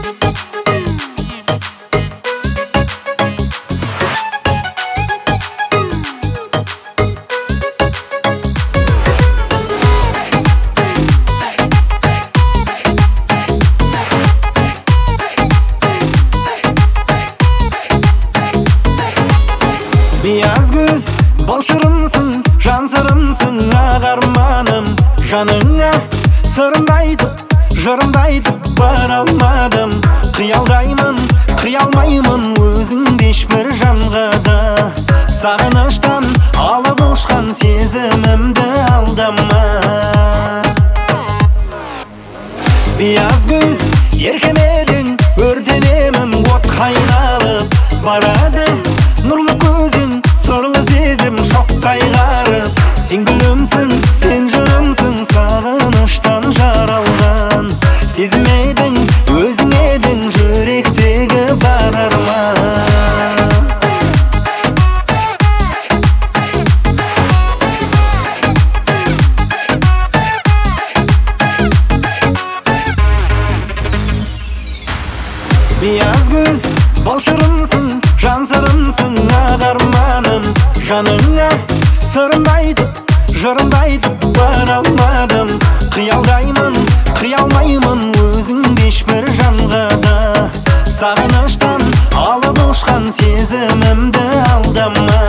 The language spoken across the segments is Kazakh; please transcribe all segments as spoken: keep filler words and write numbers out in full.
Beyaz gül, bol şırınsın, can sırımsın ağarmanım. Жаныңа сырымды айтып, жырымды айтып бара алмадым. Қиялдаймын, қиялмаймын өзіңді ешбір жанға да. Сағыныштан алып ұшқан сезімімді алдама. Beyaz gül, еркеледің, өртенемін, от қайналып барады. Нұрлы көзің, сырлы сезім, шоқ қайғарып. Сен гүлімсің, сен жырымсың, сағыныштан жаралған. Сезімедің, өзің едің, жүректегі бар арман. Beyaz gül, bol şırыnsың, жан сырымсың ағарманым. Жаныңа сырымды айтып, жырымды айтып бара алмадым. Қиялдаймын, қиялмаймын өзіңді ешбір жанға да. Сағыныштан алып ұшқан сезімімді алдама.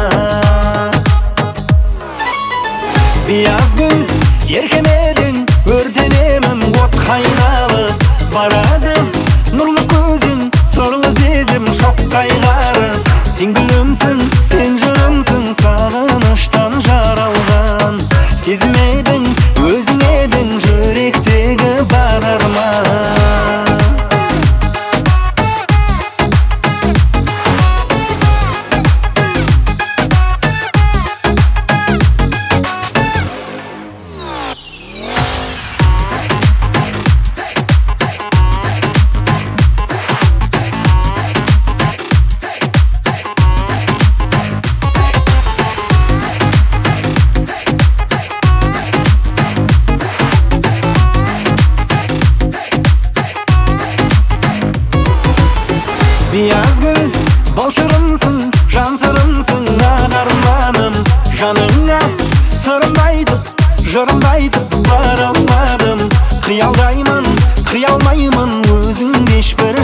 Beyaz gül, еркеледің, өртенемін, от қайналып барады. Нұрлы көзің, сырлы сезім, шоқ қайғарып. Сен гүлімсің, сен жырымсың, сағыныштан жаралған. Сезімедің, өзің едің, жүректегі бар арман. Beyaz gül, bol şırınsың, жан сырымсың ағарманым. Жаныңа сырымды айтып, жырымды айтып бара алмадым. Қиялдаймын, қиялмаймын өзіңді ешбір